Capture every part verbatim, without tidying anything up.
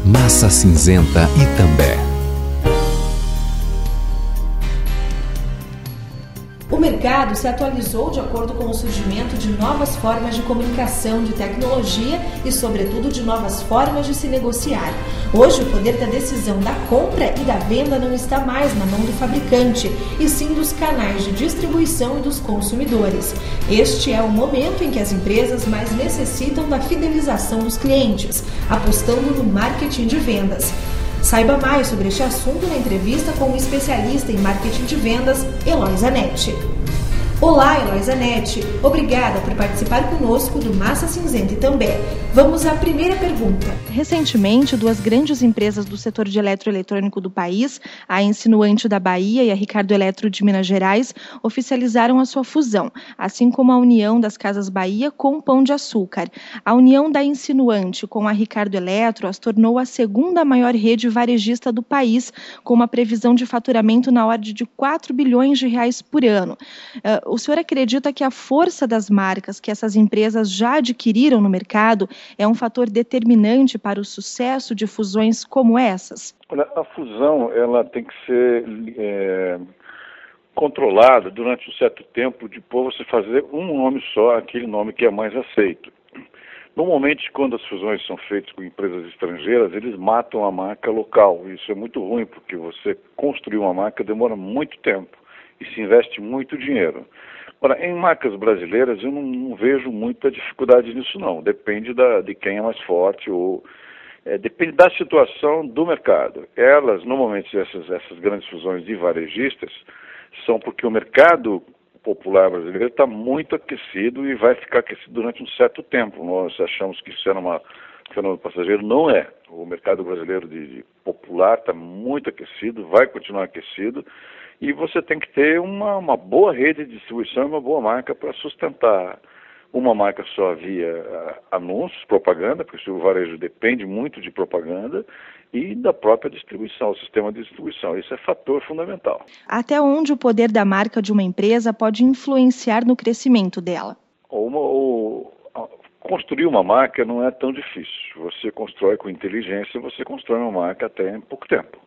Massa Cinzenta Itambé. O mercado se atualizou de acordo com o surgimento de novas formas de comunicação, de tecnologia e, sobretudo, de novas formas de se negociar. Hoje, o poder da decisão da compra e da venda não está mais na mão do fabricante, e sim dos canais de distribuição e dos consumidores. Este é o momento em que as empresas mais necessitam da fidelização dos clientes, apostando no marketing de vendas. Saiba mais sobre este assunto na entrevista com o especialista em marketing de vendas, Eloy Zanetti. Olá, Eloy Zanetti. Obrigada por participar conosco do Massa Cinzenta Itambé. Vamos à primeira pergunta. Recentemente, duas grandes empresas do setor de eletroeletrônico do país, a Insinuante da Bahia e a Ricardo Eletro de Minas Gerais, oficializaram a sua fusão, assim como a união das Casas Bahia com o Pão de Açúcar. A união da Insinuante com a Ricardo Eletro as tornou a segunda maior rede varejista do país, com uma previsão de faturamento na ordem de quatro bilhões de reais por ano. Uh, O senhor acredita que a força das marcas que essas empresas já adquiriram no mercado é um fator determinante para o sucesso de fusões como essas? Olha, a fusão ela tem que ser é, controlada durante um certo tempo, depois você fazer um nome só, aquele nome que é mais aceito. Normalmente, quando as fusões são feitas com empresas estrangeiras, eles matam a marca local. Isso é muito ruim, porque você construir uma marca demora muito tempo e se investe muito dinheiro. Ora, em marcas brasileiras eu não, não vejo muita dificuldade nisso não, depende da, de quem é mais forte, ou é, depende da situação do mercado. Elas, normalmente, essas, essas grandes fusões de varejistas, são porque o mercado popular brasileiro está muito aquecido e vai ficar aquecido durante um certo tempo. Nós achamos que isso era uma fenômeno passageiro, não é. O mercado brasileiro de, de popular está muito aquecido, vai continuar aquecido, e você tem que ter uma, uma boa rede de distribuição e uma boa marca para sustentar. Uma marca só via anúncios, propaganda, porque o varejo depende muito de propaganda, e da própria distribuição, o sistema de distribuição. Isso é fator fundamental. Até onde o poder da marca de uma empresa pode influenciar no crescimento dela? Uma, ou, construir uma marca não é tão difícil. Você constrói com inteligência, você constrói uma marca até em pouco tempo.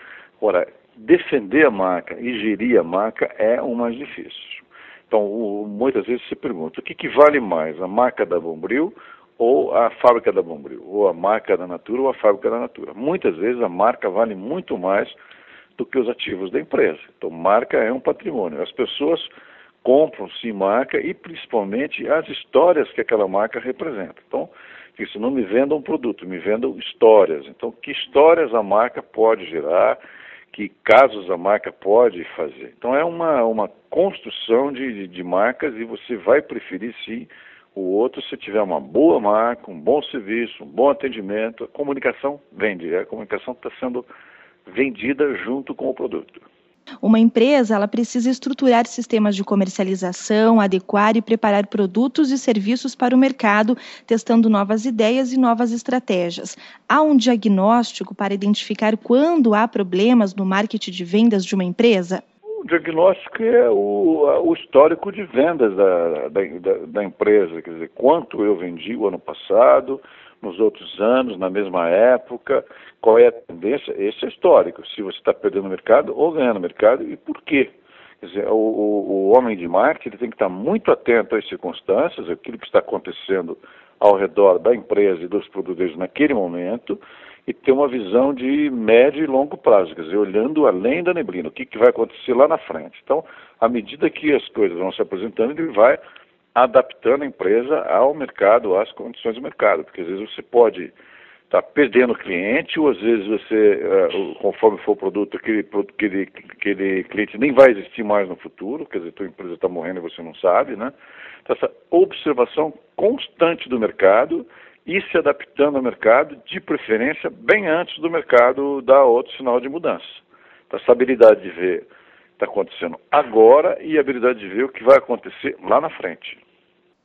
Ora, defender a marca e gerir a marca é o mais difícil. Então, o, muitas vezes se pergunta, o que, que vale mais, a marca da Bombril ou a fábrica da Bombril? Ou a marca da Natura ou a fábrica da Natura? Muitas vezes a marca vale muito mais do que os ativos da empresa. Então, marca é um patrimônio. As pessoas compram, sim, marca e, principalmente, as histórias que aquela marca representa. Então, isso, não me vendam um produto, me vendam histórias. Então, que histórias a marca pode gerar, que casos a marca pode fazer. Então é uma, uma construção de, de, de marcas, e você vai preferir sim o outro se tiver uma boa marca, um bom serviço, um bom atendimento. A comunicação vende, a comunicação está sendo vendida junto com o produto. Uma empresa ela precisa estruturar sistemas de comercialização, adequar e preparar produtos e serviços para o mercado, testando novas ideias e novas estratégias. Há um diagnóstico para identificar quando há problemas no marketing de vendas de uma empresa? O diagnóstico é o, o histórico de vendas da, da, da, da empresa, quer dizer, quanto eu vendi o ano passado, nos outros anos, na mesma época, qual é a tendência. Esse é histórico, se você está perdendo mercado ou ganhando mercado, e por quê? Quer dizer, o, o, o homem de marketing tem que estar muito atento às circunstâncias, aquilo que está acontecendo ao redor da empresa e dos produtos naquele momento, e ter uma visão de médio e longo prazo, quer dizer, olhando além da neblina, o que, que vai acontecer lá na frente. Então, à medida que as coisas vão se apresentando, ele vai adaptando a empresa ao mercado, às condições do mercado, porque às vezes você pode estar perdendo cliente, ou às vezes você, conforme for o produto, aquele, aquele, aquele cliente nem vai existir mais no futuro, quer dizer, a tua empresa está morrendo e você não sabe, né? Então, essa observação constante do mercado e se adaptando ao mercado, de preferência, bem antes do mercado dar outro sinal de mudança. Então, essa habilidade de ver o que está acontecendo agora e a habilidade de ver o que vai acontecer lá na frente.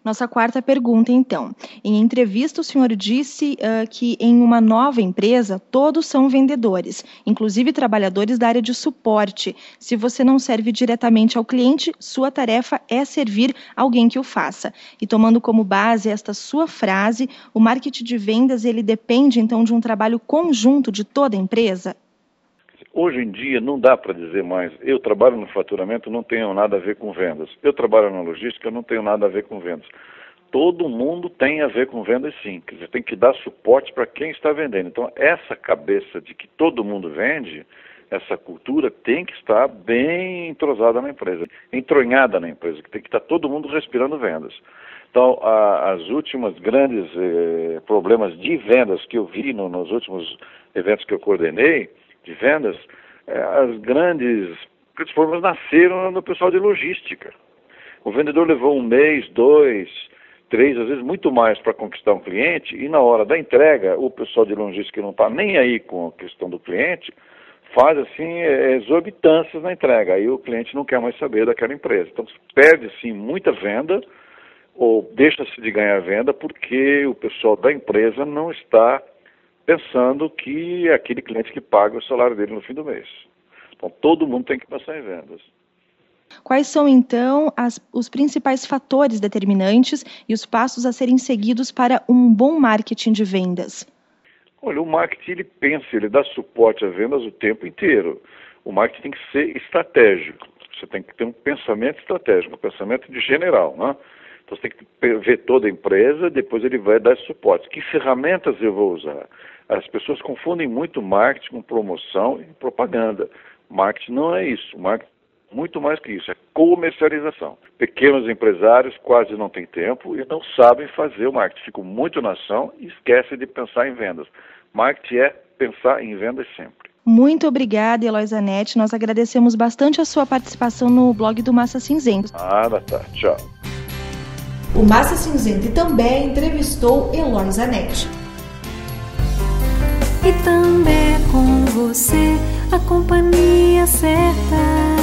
Nossa quarta pergunta, então. Em entrevista, o senhor disse uh, que em uma nova empresa, todos são vendedores, inclusive trabalhadores da área de suporte. Se você não serve diretamente ao cliente, sua tarefa é servir alguém que o faça. E tomando como base esta sua frase, o marketing de vendas, ele depende, então, de um trabalho conjunto de toda a empresa? Hoje em dia não dá para dizer mais, eu trabalho no faturamento, não tenho nada a ver com vendas. Eu trabalho na logística, não tenho nada a ver com vendas. Todo mundo tem a ver com vendas sim, quer dizer, tem que dar suporte para quem está vendendo. Então essa cabeça de que todo mundo vende, essa cultura tem que estar bem entrosada na empresa, entronhada na empresa, que tem que estar todo mundo respirando vendas. Então a, as últimas grandes eh, problemas de vendas que eu vi no, nos últimos eventos que eu coordenei, de vendas, as grandes problemas nasceram no pessoal de logística. O vendedor levou um mês, dois, três, às vezes muito mais para conquistar um cliente, e na hora da entrega, o pessoal de logística que não está nem aí com a questão do cliente, faz assim exorbitâncias na entrega, aí o cliente não quer mais saber daquela empresa. Então perde sim muita venda, ou deixa-se de ganhar venda, porque o pessoal da empresa não está pensando que é aquele cliente que paga o salário dele no fim do mês. Então, todo mundo tem que passar em vendas. Quais são, então, as, os principais fatores determinantes e os passos a serem seguidos para um bom marketing de vendas? Olha, o marketing, ele pensa, ele dá suporte a vendas o tempo inteiro. O marketing tem que ser estratégico. Você tem que ter um pensamento estratégico, um pensamento de general, né? Então, você tem que ver toda a empresa, depois ele vai dar suporte. Que ferramentas eu vou usar? As pessoas confundem muito marketing com promoção e propaganda. Marketing não é isso. Marketing é muito mais que isso. É comercialização. Pequenos empresários quase não têm tempo e não sabem fazer o marketing. Ficam muito na ação e esquecem de pensar em vendas. Marketing é pensar em vendas sempre. Muito obrigada, Eloy Zanetti. Nós agradecemos bastante a sua participação no blog do Massa Cinzento. Nada, tá. Tchau. O Massa Cinzento também entrevistou Eloy Zanetti. E também com você a companhia certa.